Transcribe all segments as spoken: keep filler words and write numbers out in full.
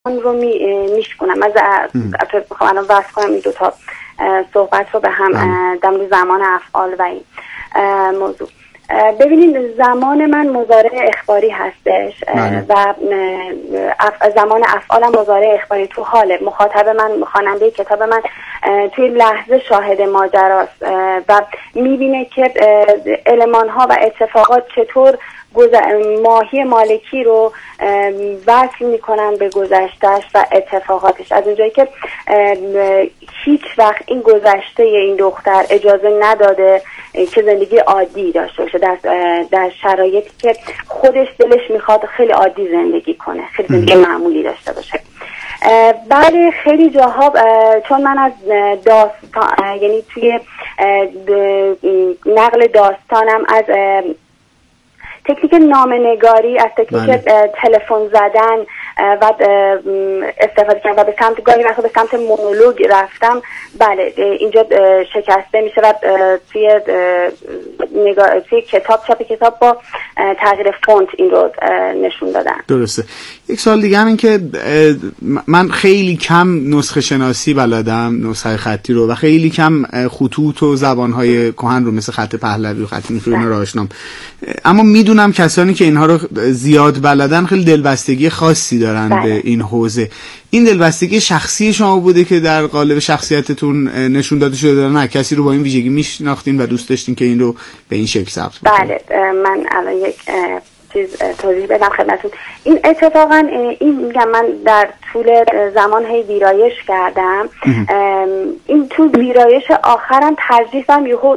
رو میشکنم. از بخوام الان وصل کنم این دوتا صحبت رو به هم در مورد زمان افعال و این موضوع. ببینید زمان من مضارع اخباری هستش و زمان افعالم مضارع اخباری تو حاله. مخاطب من، خواننده کتاب من توی لحظه شاهد ماجراست و میبینه که المان ها و اتفاقات چطور ماهی مالکی رو وصل میکنن به گذشتهش و اتفاقاتش، از اونجایی که هیچ وقت این گذشته این دختر اجازه نداده که زندگی عادی داشته باشه، در, در شرایطی که خودش دلش میخواد خیلی عادی زندگی کنه، خیلی زندگی معمولی داشته باشه. بله خیلی جاها چون من از داستان، یعنی توی نقل داستانم از تکنیک نامه‌نگاری، از تکنیک تلفن زدن و استفاده کردم و به سمت گاهی وقتا به سمت مونولوگ رفتم. بله اینجا شکسته میشه و توی نگاه توی کتاب چاپ کتاب با تغییر فونت این رو نشون دادن. درسته. یک سوال دیگه هم این که من خیلی کم نسخه شناسی بلدم، نسخه خطی رو، و خیلی کم خطوط و زبانهای کهن رو مثل خط پهلوی و خط نوشته‌ای رو آشنام، اما میدونم کسانی که اینها رو زیاد بلدن خیلی دلبستگی خاصی دارن بله. به این حوزه. این دلبستگی شخصی شما بوده که در قالب شخصیتتون نشون داده شده، نه کسی رو با این ویژگی میشناختین و دوست داشتین که این رو به این شکل ثبت بکنید؟ بله من الان یک چیز توضیح بدم خدمتتون. این اتفاقا این میگم من در طول زمان هی ویرایش کردم. این تو ویرایش آخرم ترجیح دادم یهو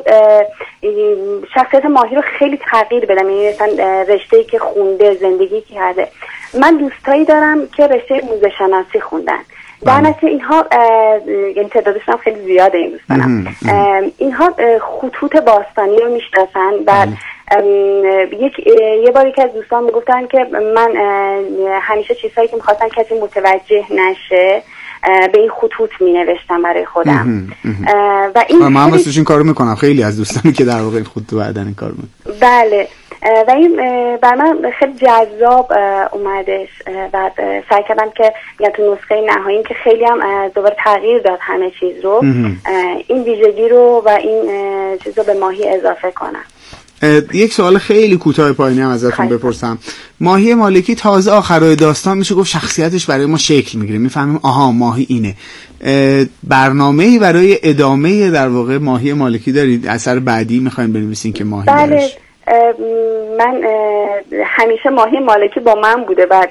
شخصیت ماهی رو خیلی تغییر بدم، یعنی مثلا رشته‌ای که خونده، زندگی کرده. من دوستایی دارم که رشته موزه شناسی خوندن، در نتیجه اینها یعنی تعدادشون هم خیلی زیاده این دوستانم، اینها خطوط باستانی رو میشناسن و یک یه باری که از دوستان میگفتن که من همیشه چیزهایی که میخواستن کسی متوجه نشه به این خطوط می نوشتم برای خودم و این من هم این کارو میکنم. خیلی از دوستانی که در واقع این خطوط بعدن این کارو میکنم. بله و این بر من خیلی جذاب اومدش و سعی کردم که میگم تو نسخه نهایی که خیلی هم دوباره تغییر داد همه چیز رو، این ویژگی رو و این چیز رو به ماهی اضافه کنم. یک سوال خیلی کوتاه پایینی هم ازتون بپرسم. ماهی مالکی تازه آخرای داستان میشه گفت شخصیتش برای ما شکل میگیره، میفهمیم آها ماهی اینه. برنامه‌ای برای ادامه در واقع ماهی مالکی دارید؟ اثر بعدی میخواین بنویسین که ماهی بله درش؟ من همیشه ماهی مالکی با من بوده و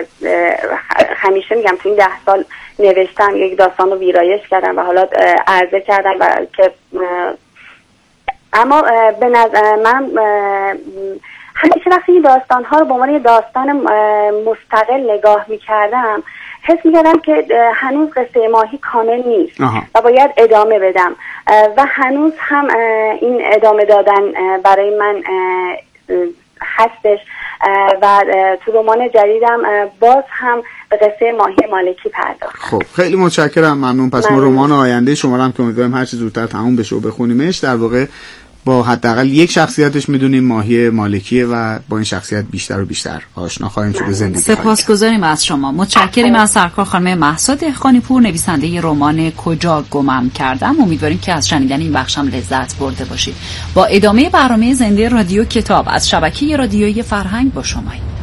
همیشه میگم تو این ده سال نوشتم، یک داستان رو ویرایش کردم و حالا عرضه کردم و که اما به نظر من همیشه وقتی این داستان ها رو به عنوان یه داستان مستقل نگاه میکردم حس میکردم که هنوز قصه ماهی کامل نیست آها. و باید ادامه بدم و هنوز هم این ادامه دادن برای من هستش و تو رمان جدیدم باز هم به قصه ماهی مالکی پرداختم. خب خیلی متشکرم، ممنون. پس ما رمان آینده شما رو هم که امیدواریم هر چه زودتر تموم بشه و بخونیمش، در واقع با حداقل یک شخصیتش میدونیم ماهی مالکیه و با این شخصیت بیشتر و بیشتر آشنا خواهیم شد. زندگی سپاسگزاریم از شما. متشکریم از سرکار خانم مهسا دهقانی پور، نویسنده رمان کجا گمم کردم. امیدواریم که از شنیدن این بخش هم لذت برده باشید. با ادامه برنامه زنده رادیو کتاب از شبکه رادیویی فرهنگ با شماییم.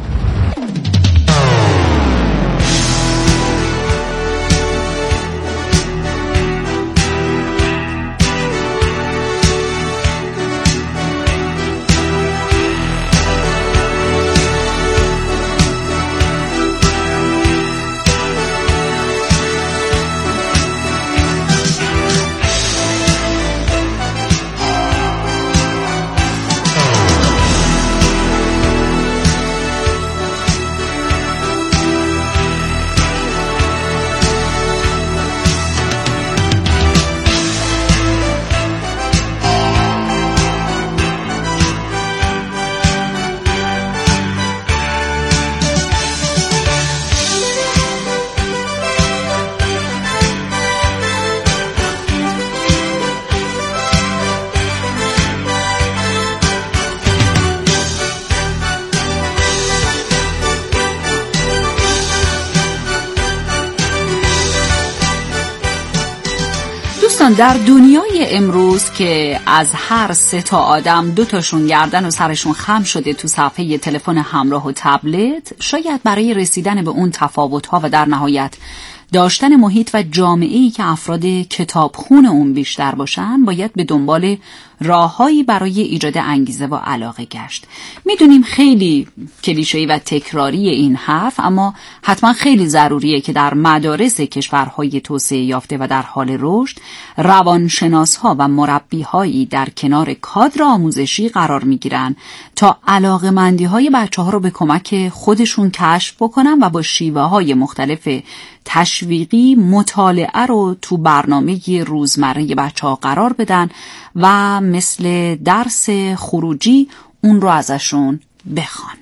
دوستان در دنیای امروز که از هر سه تا آدم دو تاشون گردن و سرشون خم شده تو صفحه تلفن همراه و تبلت، شاید برای رسیدن به اون تفاوت‌ها و در نهایت داشتن محیط و جامعه‌ای که افراد کتابخون اون بیشتر باشن باید به دنبال راههایی برای ایجاد انگیزه و علاقه گشت. میدونیم خیلی کلیشه‌ای و تکراری این حرف، اما حتما خیلی ضروریه که در مدارس کشورهای توسعه یافته و در حال رشد روانشناس‌ها و مربی‌هایی در کنار کادر آموزشی قرار میگیرن تا علاقه‌مندی‌های بچه‌ها رو به کمک خودشون کشف بکنن و با شیوه‌های مختلف تشویقی مطالعه رو تو برنامه روزمره بچه‌ها قرار بدن و مثل درس خروجی اون رو ازشون بخوان.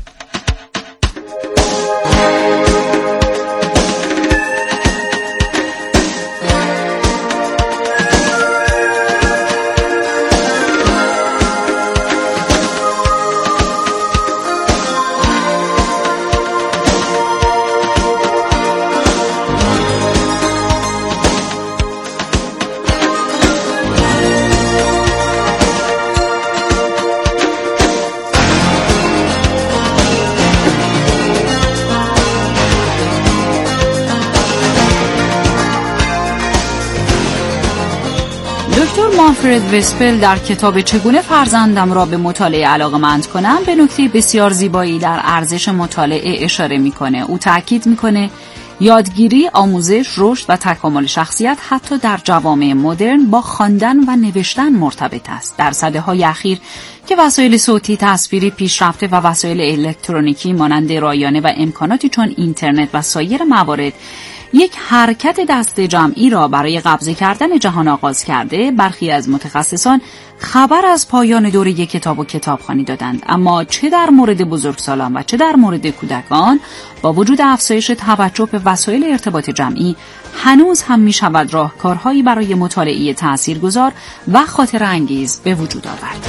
دکتر مانفرد وسپل در کتاب چگونه فرزندم را به مطالعه علاقه‌مند کنم به نکته بسیار زیبایی در ارزش مطالعه اشاره میکنه. او تاکید میکنه یادگیری، آموزش، رشد و تکامل شخصیت حتی در جوامع مدرن با خواندن و نوشتن مرتبط است. در سده‌های اخیر که وسایل صوتی، تصویری پیشرفته و وسایل الکترونیکی مانند رایانه و امکاناتی چون اینترنت و سایر موارد یک حرکت دست جمعی را برای قبضه کردن جهان آغاز کرده، برخی از متخصصان خبر از پایان دوره کتاب و کتابخوانی دادند. اما چه در مورد بزرگسالان و چه در مورد کودکان، با وجود افزایش توجه به وسایل ارتباط جمعی، هنوز هم می شود راهکارهایی برای مطالعه تاثیرگذار و خاطر انگیز به وجود آورد.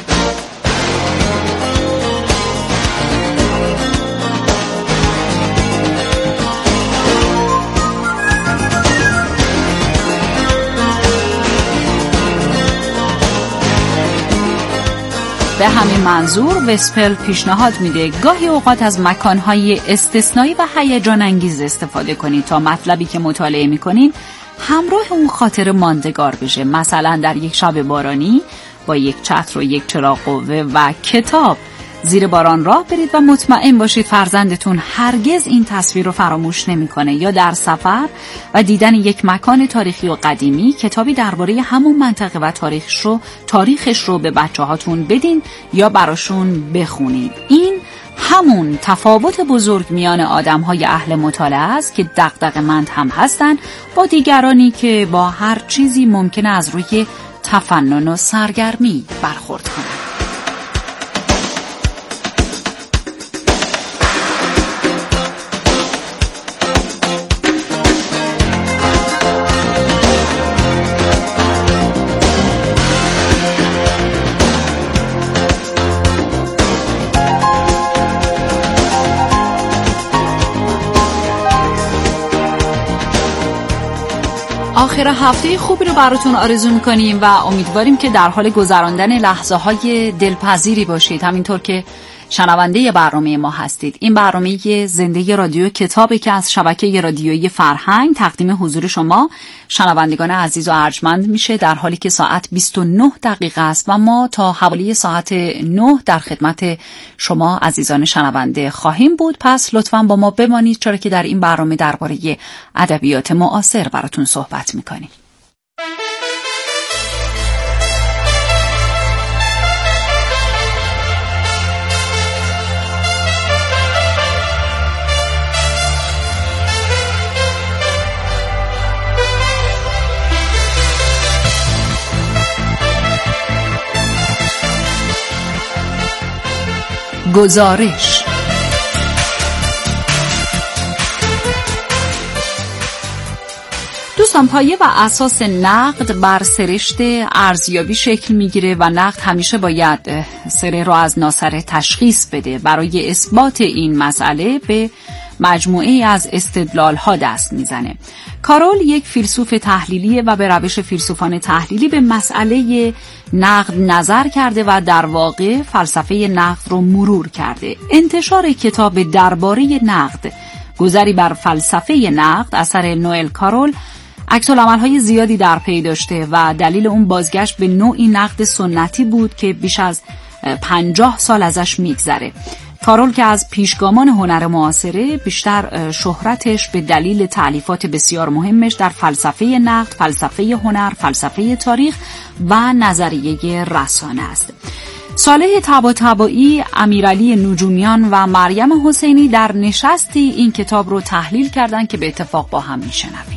به همین منظور وسپل پیشنهاد میده گاهی اوقات از مکانهای استثنایی و هیجان انگیز استفاده کنید تا مطلبی که مطالعه میکنین همراه اون خاطر ماندگار بشه. مثلا در یک شب بارانی با یک چتر و یک چراغ قوه و کتاب زیر باران راه برید و مطمئن باشید فرزندتون هرگز این تصویر رو فراموش نمیکنه. یا در سفر و دیدن یک مکان تاریخی و قدیمی کتابی درباره همون منطقه و تاریخش رو تاریخش رو به بچه‌هاتون بدین یا براشون بخونید. این همون تفاوت بزرگ میان آدم‌های اهل مطالعه است که دغدغه‌مند هم هستن با دیگرانی که با هر چیزی ممکنه از روی تفنن و سرگرمی برخورد کنند. آخر هفته خوبی رو براتون آرزو میکنیم و امیدواریم که در حال گذراندن لحظه های دلپذیری باشید، همینطور که شنونده برنامه ما هستید. این برنامه زنده رادیو کتابی که از شبکه رادیویی فرهنگ تقدیم حضور شما شنوندگان عزیز و ارجمند میشه در حالی که ساعت بیست و نه دقیقه است و ما تا حوالی ساعت نه در خدمت شما عزیزان شنونده خواهیم بود. پس لطفاً با ما بمانید، چرا که در این برنامه درباره ادبیات معاصر براتون صحبت میکنیم. گزارش. دوستان، پایه و اساس نقد بر سرشت ارزیابی شکل میگیره و نقد همیشه باید سره را از ناسره تشخیص بده. برای اثبات این مسئله به مجموعه‌ای از استدلال‌ها دست میزنه. کارول یک فیلسوف تحلیلیه و به روش فیلسوفان تحلیلی به مسئله نقد نظر کرده و در واقع فلسفه نقد رو مرور کرده. انتشار کتاب درباره نقد، گذری بر فلسفه نقد، اثر نوئل کارول، عکس‌العمل‌های زیادی در پی داشته و دلیل اون بازگشت به نوعی نقد سنتی بود که بیش از پنجاه سال ازش میگذره. کارول که از پیشگامان هنر معاصره، بیشتر شهرتش به دلیل تألیفات بسیار مهمش در فلسفه نقد، فلسفه هنر، فلسفه تاریخ و نظریه رسانه است. صالح طباطبایی، امیرعلی نجومیان و مریم حسینی در نشستی این کتاب رو تحلیل کردن که به اتفاق با هم میشنویم.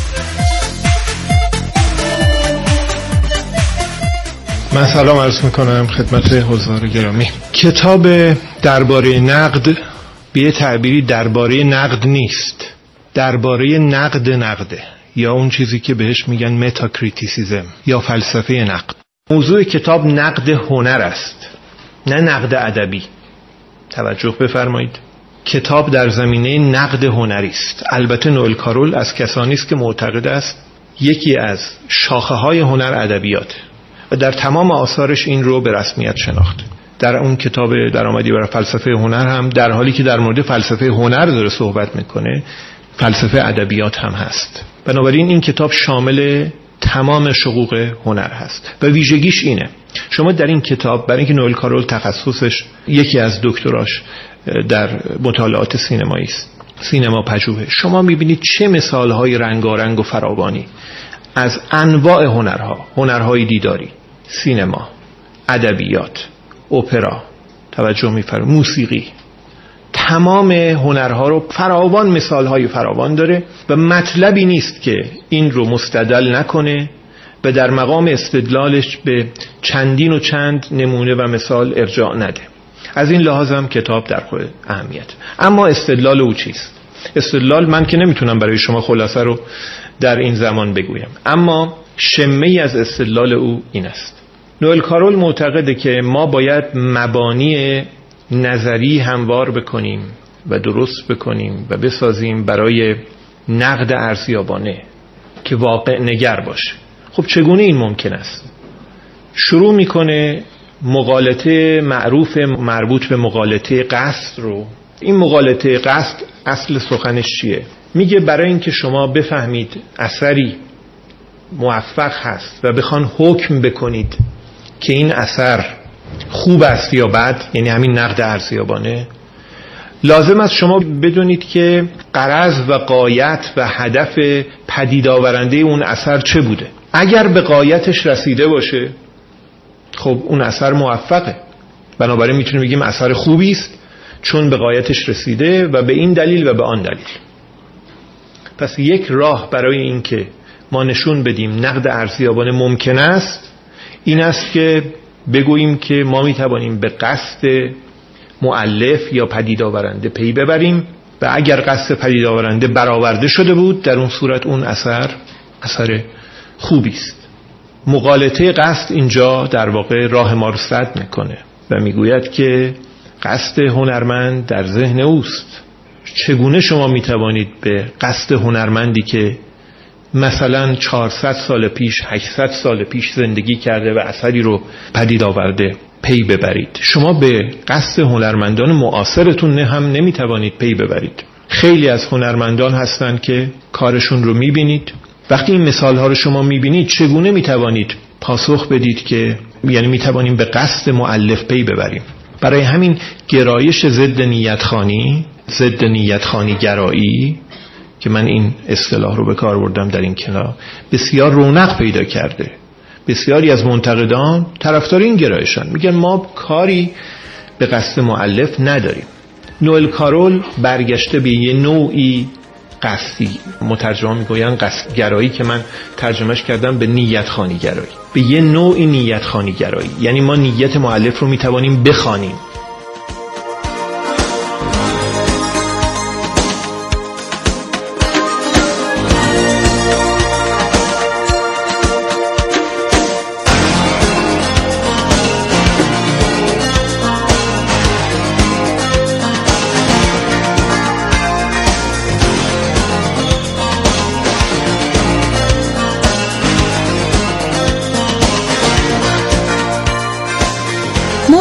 من سلام عرض میکنم خدمت حضار گرامی. کتاب درباره نقد به یه تعبیری درباره نقد نیست، درباره نقد نقده، یا اون چیزی که بهش میگن متاکریتیسیزم یا فلسفه نقد. موضوع کتاب نقد هنر است، نه نقد ادبی. توجه بفرمایید، کتاب در زمینه نقد هنری است. البته نوئل کارول از کسانی است که معتقد است یکی از شاخه های هنر ادبیات و در تمام آثارش این رو به رسمیت شناخت. در اون کتاب درآمدی برای فلسفه هنر هم در حالی که در مورد فلسفه هنر داره صحبت میکنه، فلسفه ادبیات هم هست. بنابراین این کتاب شامل تمام شقوق هنر هست و ویژگیش اینه، شما در این کتاب، برای اینکه نوئل کارول تخصصش یکی از دکتراش در مطالعات سینمایی است، سینما پژوهش، شما میبینید چه مثالهای رنگارنگ و فراوانی از انواع هنرها، هنرهای دیداری، سینما، ادبیات، اپرا، توجه می‌فرمایید، موسیقی، تمام هنرها رو فراوان، مثالهای فراوان داره و مطلبی نیست که این رو مستدل نکنه و در مقام استدلالش به چندین و چند نمونه و مثال ارجاع نده. از این لحاظ هم کتاب در خود اهمیت. اما استدلال او چیست؟ استدلال من که نمیتونم برای شما خلاصه رو در این زمان بگویم، اما شمه‌ای از استدلال او این است. نوئل کارول معتقده که ما باید مبانی نظری هموار بکنیم و درست بکنیم و بسازیم برای نقد ارزیابانه که واقع نگر باشه. خب چگونه این ممکن است؟ شروع میکنه مغالطه معروف مربوط به مغالطه قصد رو. این مغالطه قصد اصل سخنش چیه؟ میگه برای اینکه شما بفهمید اثری موفق هست و بخوان حکم بکنید که این اثر خوب است یا بد، یعنی همین نقد ارزیابانه، لازم است شما بدونید که غرض و غایت و هدف پدید آورنده اون اثر چه بوده. اگر به غایتش رسیده باشه، خب اون اثر موفقه، بنابراین میتونیم بگیم اثر خوبی است چون به غایتش رسیده و به این دلیل و به آن دلیل. پس یک راه برای این که ما نشون بدیم نقد ارزیابانه ممکن است این است که بگوییم که ما میتوانیم به قصد مؤلف یا پدید آورنده پی ببریم و اگر قصد پدید آورنده برآورده شده بود، در اون صورت اون اثر اثر خوبی است. مغالطه قصد اینجا در واقع راه ما رو سد میکنه و میگوید که قصد هنرمند در ذهن اوست. چگونه شما میتوانید به قصد هنرمندی که مثلا چهارصد سال پیش، هشتصد سال پیش زندگی کرده و اثری رو پدید آورده پی ببرید؟ شما به قصد هنرمندان معاصرتون هم نمیتوانید پی ببرید. خیلی از هنرمندان هستند که کارشون رو میبینید، وقتی این مثال ها رو شما میبینید چگونه میتوانید پاسخ بدید که یعنی میتوانیم به قصد مؤلف پی ببریم؟ برای همین گرایش ضد نیتخوانی، ضد نیتخوانی گرایی که من این اصطلاح رو به کار بردم در این کتاب، بسیار رونق پیدا کرده. بسیاری از منتقدان طرفدار این گرایشن، میگن ما کاری به قصد مؤلف نداریم. نوئل کارول برگشته به یه نوعی قصدی، مترجمان میگوین قصد گرایی که من ترجمهش کردم به نیت خوانی گرایی، به یه نوعی نیت خوانی گرایی، یعنی ما نیت مؤلف رو میتوانیم بخوانیم.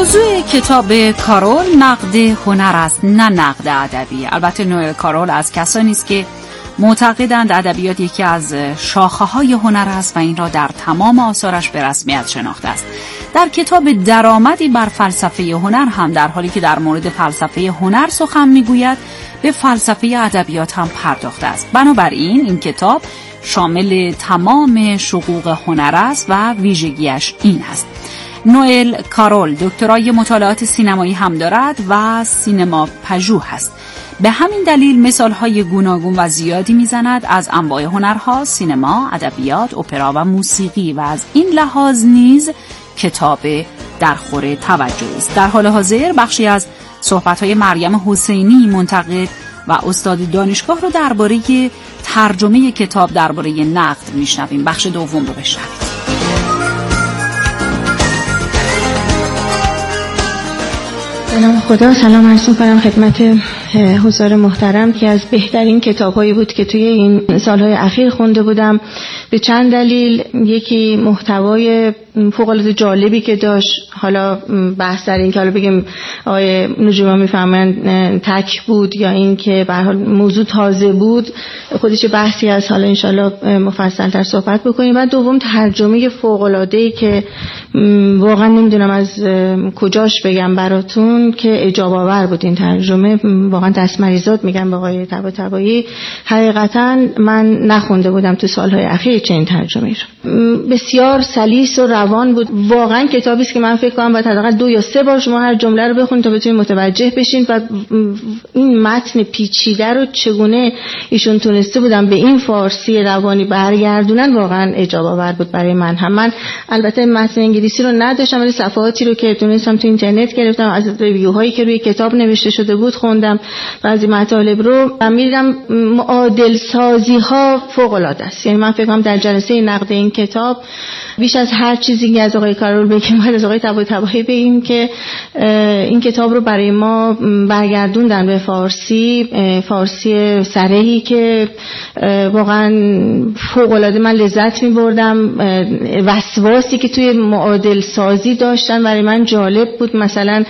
موضوع کتاب کارول نقد هنر است، نه نقد ادبی. البته نوئل کارول از کسانی است که معتقدند ادبیات یکی از شاخه‌های هنر است و این را در تمام آثارش به رسمیت شناخته است. در کتاب درآمدی بر فلسفه هنر هم در حالی که در مورد فلسفه هنر سخن میگوید، به فلسفه ادبیات هم پرداخته است. بنابراین این کتاب شامل تمام شقوق هنر است و ویژگیش این است. نوئل کارول دکترای مطالعات سینمایی هم دارد و سینما پژوه است. به همین دلیل مثالهای گوناگون و زیادی میزند از انواع هنرها، سینما، ادبیات، اپرا و موسیقی و از این لحاظ نیز کتاب در خور توجه است. در حال حاضر بخشی از صحبت‌های مریم حسینی منتقد و استاد دانشگاه رو درباره ترجمه کتاب درباره نقد میشنویم. بخش دوم رو بشنوید. سلام خدا، سلام عرض می‌کنم خدمت حضار محترم که از بهترین کتاب‌هایی بود که توی این سال‌های اخیر خونده بودم به چند دلیل. یکی محتوای فوق‌العاده جالبی که داشت، حالا بحث در این که حالا بگیم آقای نجومی می‌فهمن تک بود یا این که به هر حال موضوع تازه بود، خودش بحثی از حالا انشالله مفصل‌تر صحبت بکنیم. و دوم ترجمه فوق‌العاده‌ای که واقعا نمیدونم از کجاش بگم براتون که اجاب آور بود. این ترجمه واقعا دست مریضات میگم به آقای طباطبایی، حقیقتا من نخونده بودم تو سالهای اخیر چنین ترجمه‌ای رو. بسیار سلیس و روان بود. واقعا کتابی است که من فکر کنم باید حداقل دو یا سه بار شما هر جمله رو بخونید تا بتونید متوجه بشین و این متن پیچیده رو چگونه ایشون تونسته بودن به این فارسی روانی برگردونن واقعا اجاب آور بود برای من هم. من البته متن انگلیسی رو نداشتم ولی صفحاتی رو که تونستم تو اینترنت گرفتم، از ریویوهایی که روی کتاب نوشته شده بود خوندم، بعضی مطالب رو و می‌دیدم معادل سازی ها فوق العاده است. یعنی من فکر کنم در جلسه نقد این کتاب بیش از هر چیزی که از آقای کارول بگیم باید از آقای طباطبایی بگیم که این کتاب رو برای ما برگردوندن به فارسی، فارسی صریحی که واقعا فوق العاده من لذت می‌بردم. وسواسی که توی معادل سازی داشتن برای من جالب بود. مثلا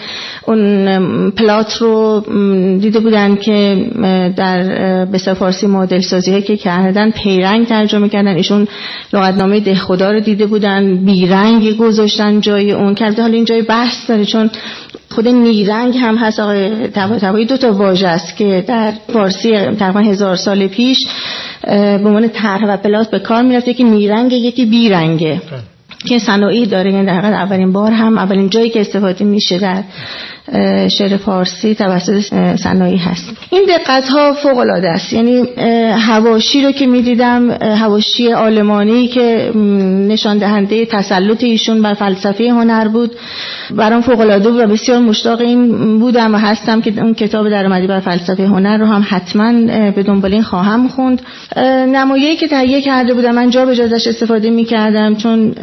اون پلات رو دیده بودن که در به فارسی معادل سازی هایی که کردن پیرنگ ترجمه کردن، ایشون لغتنامه دهخدا رو دیده بودن بیرنگ گذاشتن جای اون. کرده حالا این جای بحث داره چون خود نیرنگ هم هست. آقای طباطبایی دو تا واژه است که در فارسی تقریبا هزار سال پیش به عنوان طرح و پلات به کار میرفت، یکی نیرنگ یکی بیرنگه که صناعی داره. یعنی در حقیقت اولین بار هم اولین جایی که استفاده میشه در شعر فارسی توسط صناعی هست. این دقت ها فوق العاده است. یعنی حواشی رو که میدیدم، حواشی آلمانی که نشان دهنده تسلط ایشون بر فلسفه هنر بود، برام فوق العاده بود و بسیار مشتاق این بودم و هستم که اون کتاب درآمدی بر فلسفه هنر رو هم حتما به دنبال این خواهم خوند. نمایشی که تهیه کرده بودم من جا به جا ازش استفاده می‌کردم چون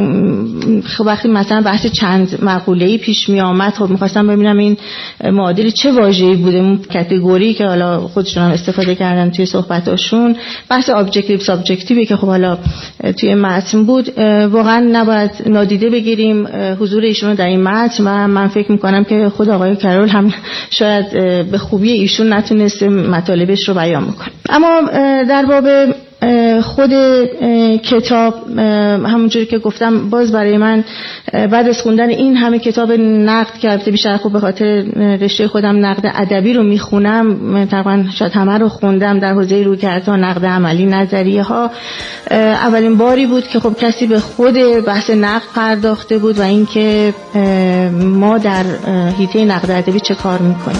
خب وقتی مثلا بحث چند مقوله‌ای پیش می آمد خب می‌خواستم ببینم این معادل چه واژه‌ای بوده، اون کاتگوری که حالا خودشون هم استفاده کردن توی صحبتاشون. بحث ابجکتیو سابجکتیوی که خب حالا توی متن بود واقعا نباید نادیده بگیریم حضور ایشون در این متن و من فکر می‌کنم که خود آقای کارول هم شاید به خوبی ایشون نتونسته مطالبش رو بیان بکنه. اما در باب خود کتاب همونجوری که گفتم باز برای من بعد از خوندن این همه کتاب نقد که البته بیشتر خوب به خاطر رشته خودم نقد ادبی رو میخونم، تقریبا شاید همه رو خوندم در حوزه رویکردها، نقد عملی، نظریه ها، اولین باری بود که خب کسی به خود بحث نقد پرداخته بود و اینکه ما در حیطه نقد ادبی چه کار میکنیم.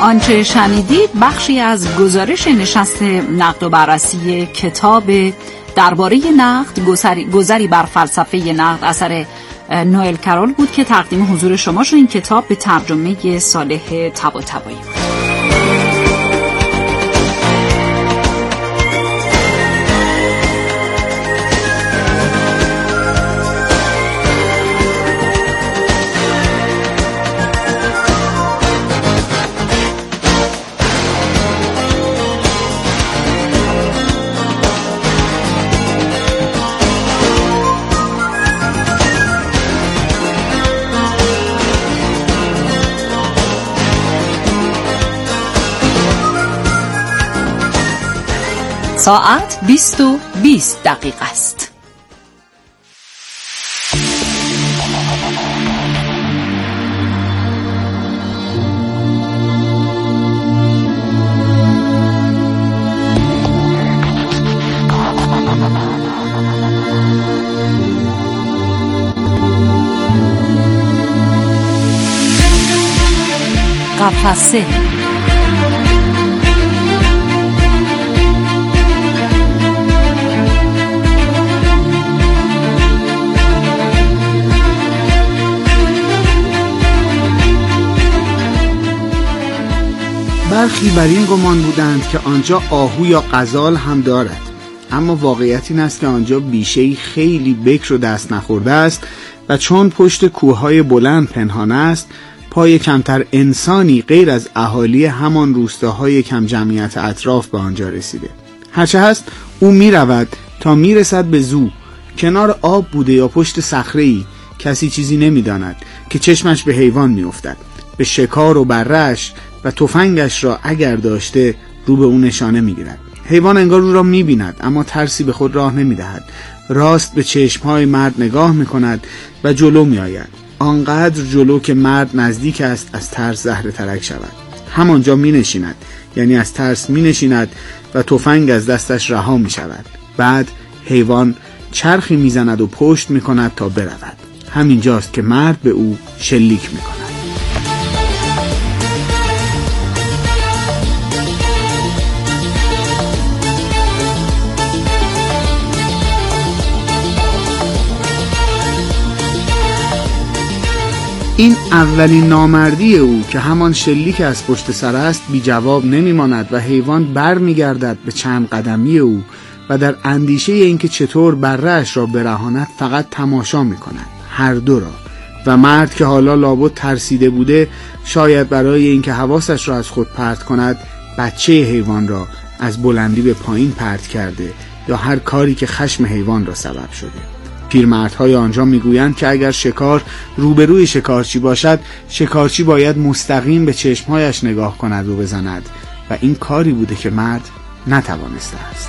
آنچه شنیدید بخشی از گزارش نشست نقد و بررسی کتاب درباره نقد گذری بر فلسفه نقد اثر نوئل کارول بود که تقدیم حضور شما شد. این کتاب به ترجمه صالح طباطبایی. ساعت بیست و بیست دقیقه است. قفسه برخی بر این گمان بودند که آنجا آهو یا غزال هم دارد، اما واقعیت این است که آنجا بیشه‌ای خیلی بکر و دست نخورده است و چون پشت کوههای بلند پنهان است، پای کمتر انسانی غیر از اهالی همان روستاهای کم جمعیت اطراف به آنجا رسیده. هرچه هست او می رود تا می رسد به زو. کنار آب بوده یا پشت صخره‌ای، کسی چیزی نمی داند که چشمش به حیوان می افتد، به شکار و برش و تفنگش را اگر داشته رو به اون نشانه می گیرد. حیوان انگار او را می بیند اما ترسی به خود راه نمی دهد. راست به چشمهای مرد نگاه می کند و جلو می آید. آنقدر جلو که مرد نزدیک است از ترس زهره ترک شود. همانجا می نشیند، یعنی از ترس می نشیند و تفنگ از دستش رها می شود. بعد حیوان چرخی می زند و پشت می کند تا برود. همینجاست که مرد به او شلیک می کند. این اولین نامردی او که همان شلیک از پشت سر است بی جواب نمی ماند و حیوان بر می گردد به چند قدمی او و در اندیشه اینکه چطور بره‌اش را برهاند فقط تماشا می کند، هر دو را. و مرد که حالا لابد ترسیده بوده، شاید برای اینکه حواسش را از خود پرت کند، بچه حیوان را از بلندی به پایین پرت کرده یا هر کاری که خشم حیوان را سبب شده. پیرمردهای آنجا میگویند که اگر شکار روبروی شکارچی باشد، شکارچی باید مستقیم به چشمهایش نگاه کند و بزند و این کاری بوده که مرد نتوانسته است.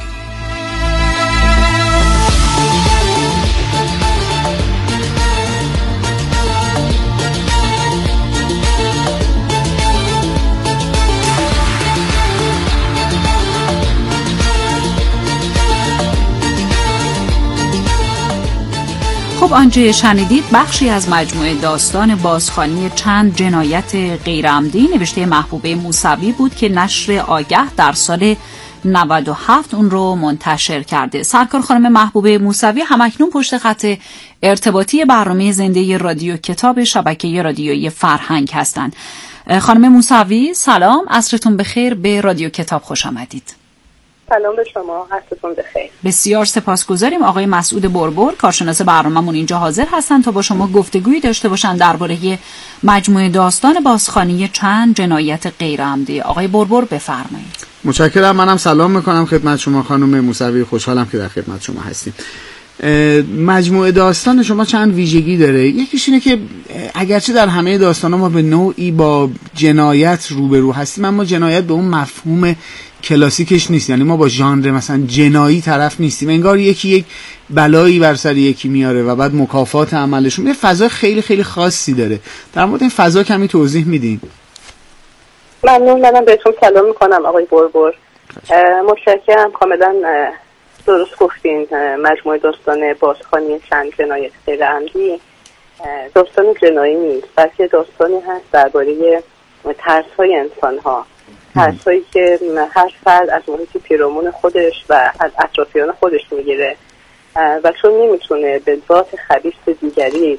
خب آنچه شنیدید بخشی از مجموعه داستان بازخوانی چند جنایت غیرعمدی نوشته محبوبه موسوی بود که نشر آگه در سال نود و هفت اون رو منتشر کرده. سرکار خانم محبوبه موسوی همکنون پشت خط ارتباطی برنامه زنده رادیو کتاب شبکه رادیویی فرهنگ هستند. خانم موسوی سلام، عصرتون بخیر، به رادیو کتاب خوش آمدید. سلام به شما، عصرتون بخیر. بسیار سپاسگزاریم. آقای مسعود بربر کارشناس برنامه‌مون اینجا حاضر هستن تا با شما گفتگویی داشته باشن درباره مجموعه داستان بازخوانی چند جنایت غیرعمدی. آقای بربر بفرمایید. متشکرم. منم سلام میکنم خدمت شما خانم موسوی، خوشحالم که در خدمت شما هستیم. مجموعه داستان شما چند ویژگی داره. یکیش اینه که اگرچه در همه داستانا ما به نوعی با جنایت روبرو هستیم، اما جنایت به اون مفهوم کلاسیکش نیست. یعنی ما با ژانر مثلا جنایی طرف نیستیم، انگار یکی یک بلایی بر سر یکی میاره و بعد مکافات عملشون. یه فضا خیلی خیلی خاصی داره. در مورد این فضا کمی توضیح میدین؟ ممنون. منم بهتون سلام میکنم آقای بربر. متشکرم، کاملا درست گفتین. مجموعه داستان بازخوانی چند جنایت غیرعمدی داستان جنایی نیست، بلکه داستانی هست درباره ترس های انسان ها، ترس هایی که هر فرد از محیط پیرامون خودش و از اطرافیان خودش میگیره و چون نمیتونه به ذات خبیث دیگری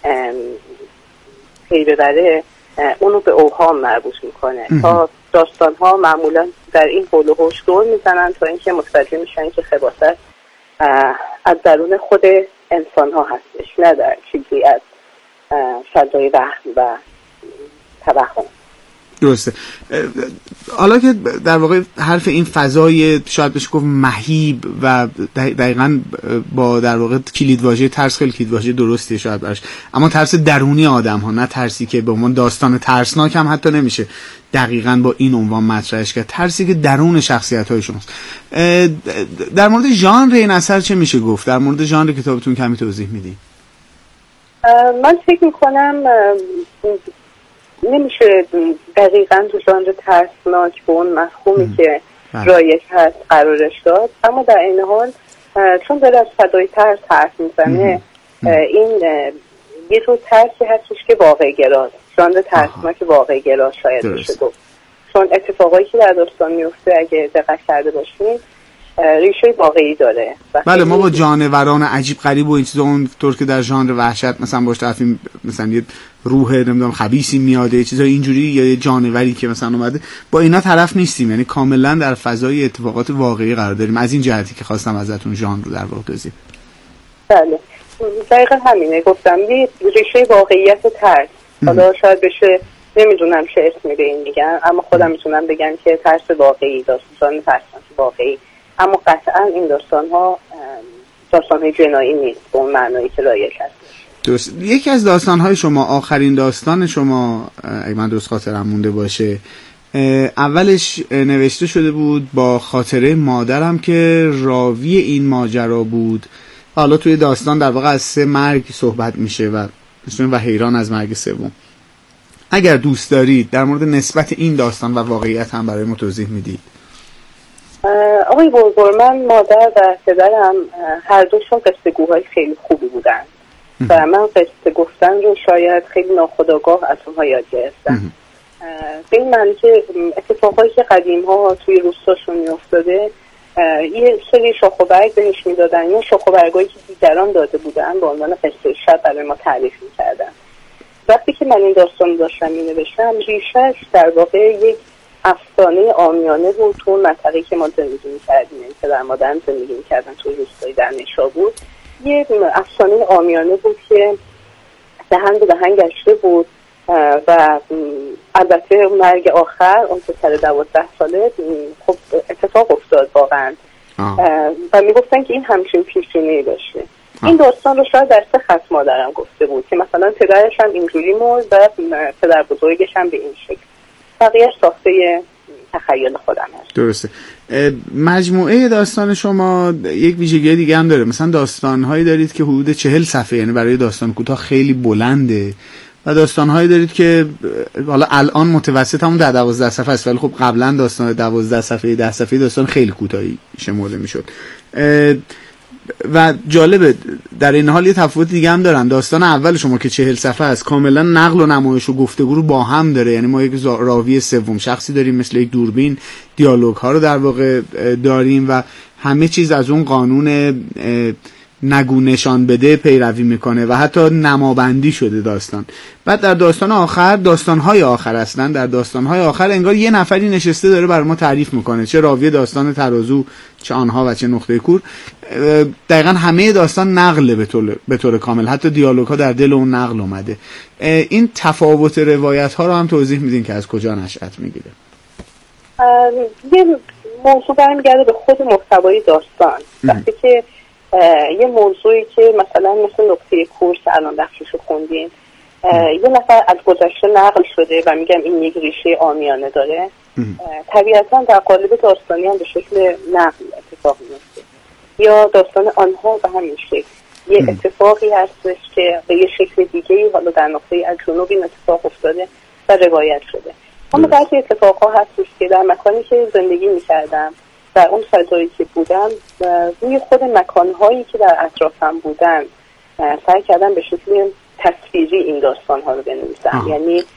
پی ببره اونو به اوهام مربوط میکنه. تا داستان ها معمولا در این حول و حوش دور میزنن تا اینکه متوجه میشن که خباثت از درون خود انسان ها هستش، نه در چیزی از فضای وهم و توهم. درسته. حالا که در واقع حرف این فضای شاید بشه گفت مهیب و دقیقاً با در واقع کلیدواژه ترس خیلی کلیدواژه درستیه شاید براش، اما ترس درونی آدم ها، نه ترسی که به عنوان داستان ترسناک هم حتی نمیشه دقیقاً با این عنوان مطرحش کرد، ترسی که درون شخصیت های شماست. در مورد ژانر این اثر چه میشه گفت؟ در مورد ژانر کتابتون کمی توضیح میدی؟ من فکر میکنم نمیشه دقیقاً تو ژانر ترسناک به اون مفهومی که رایج هست قرارش داد، اما در این حال چون داره از فضای ترس حرف میزنه این یه جور ترسی هستش که واقع گراست، ژانر ترسناک واقع گرا شاید بشه گفت، چون اتفاقایی که در داستان میفته اگه دقت کرده باشین ریشه واقعی داره. بله، ما با جانوران عجیب غریب و این چیزا اونطور که در ژانر وحشت مثلا باش طرفیم مثلا یه روح نمیدونم خبیثی میاده چیزا اینجوری یا یه جانوری که مثلا اومده، با اینا طرف نیستیم، یعنی کاملا در فضای اتفاقات واقعی قرار داریم. از این جهتی که خواستم ازتون ژانر رو در واقع توضیح. بله دقیقاً همینه، گفتم یه ریشه واقعیت ترس. حالا شاید بشه نمیدونم چه اسمی به این میگن، اما خودم میتونم بگم که ترس واقعی، داستان ترس واقعی، اما قطعا این داستان ها داستان های جنایی نیست به اون معنایی که رایج هست. درست. یکی از داستان های شما، آخرین داستان شما اگه من درست خاطرم مونده باشه، اولش نوشته شده بود با خاطره مادرم که راوی این ماجرا بود. حالا توی داستان در واقع از سه مرگ صحبت میشه و و حیران از مرگ سوم. اگر دوست دارید در مورد نسبت این داستان و واقعیت هم برای ما توضیح میدید. آقای بزرگ، من مادر و پدرم هر دوشون قصه گوهای خیلی خوبی بودن و من قصه گفتن رو شاید خیلی ناخودآگاه از اونها یاد گرفتم. به این معنی که اتفاقایی که قدیم ها توی روستاشون میافتاده یه سری شاخ و برگ بهش میدادن یا شاخ و برگایی که دیگران داده بودن به عنوان قصه شب برای ما تعریف میکردن. وقتی که من این داستان داشتم مینوشتم ریشش در واقع یک افسانه عامیانه بود تو اون منطقه‌ای که ما زندگی می‌کردیم، یعنی پدر مادرم زندگی می‌کردن توی روستایی در نشابور. یه افسانه عامیانه بود که دهن به دهن گشته بود و البته مرگ آخر اون پسر دوازده ساله خب اتفاق افتاد واقعا و میگفتن که این همچین پیشینه‌ای داشته. این داستان رو شاید در سه خط مادرم گفته بود که مثلا پدرش هم اینجوری مرد و پدر بزرگش هم به این شکل. بقیه‌اش ساخته تخیل خودم هست. درسته. مجموعه داستان شما یک ویژگی دیگه هم داره، مثلا داستان‌هایی دارید که حدود چهل صفحه، یعنی برای داستان کوتاه خیلی بلنده، و داستان‌هایی دارید که حالا الان متوسط همون ده دوازده صفحه است، ولی خب قبلا داستان دوازده صفحه ده صفحه داستان خیلی کوتاهی شمرده میشد. و جالبه در این حال یه تفاوت دیگه هم دارن. داستان اول شما که چهل صفحه است کاملا نقل و نمایش و گفتگو رو با هم داره، یعنی ما یک راوی سوم شخصی داریم مثل یک دوربین، دیالوگ ها رو در واقع داریم و همه چیز از اون قانون نگو نشان بده پیروی میکنه و حتی نمابندی شده داستان. بعد در داستان آخر، داستانهای آخر اصلا در داستانهای آخر انگار یه نفری نشسته داره برای ما تعریف میکنه، چه راوی داستان ترازو، چه آنها و چه نقطه کور. دقیقا همه داستان نقله به طور, به طور کامل، حتی دیالوگ ها در دل اون نقل اومده. این تفاوت روایت ها رو هم توضیح میدین که از کجا نشأت میگیره؟ یه موضوع برمیگرده به خود محتوای داستان. وقتی که یه موضوعی که مثلا مثل نقطه کورس الان بخشش رو خوندین، یه نفر از گذشته نقل شده و میگم این یک ریشه عامیانه داره، طبیعتا در قالب داستانی هم به شکل نقل اتفاق میفته. یا داستان آنها به همین شکل یه اتفاقی هستش که به یه شکل دیگه‌ای حالا در نقطه از جنوب این اتفاق افتاده و روایت شده. اما بعضی اتفاقها هستش که در مکانی که زندگی میکردم، در اون فضایی که بودم، روی خود مکانهایی که در اطرافم بودن سعی کردم به شکل تصویری این داستانها رو بنویسم. یعنی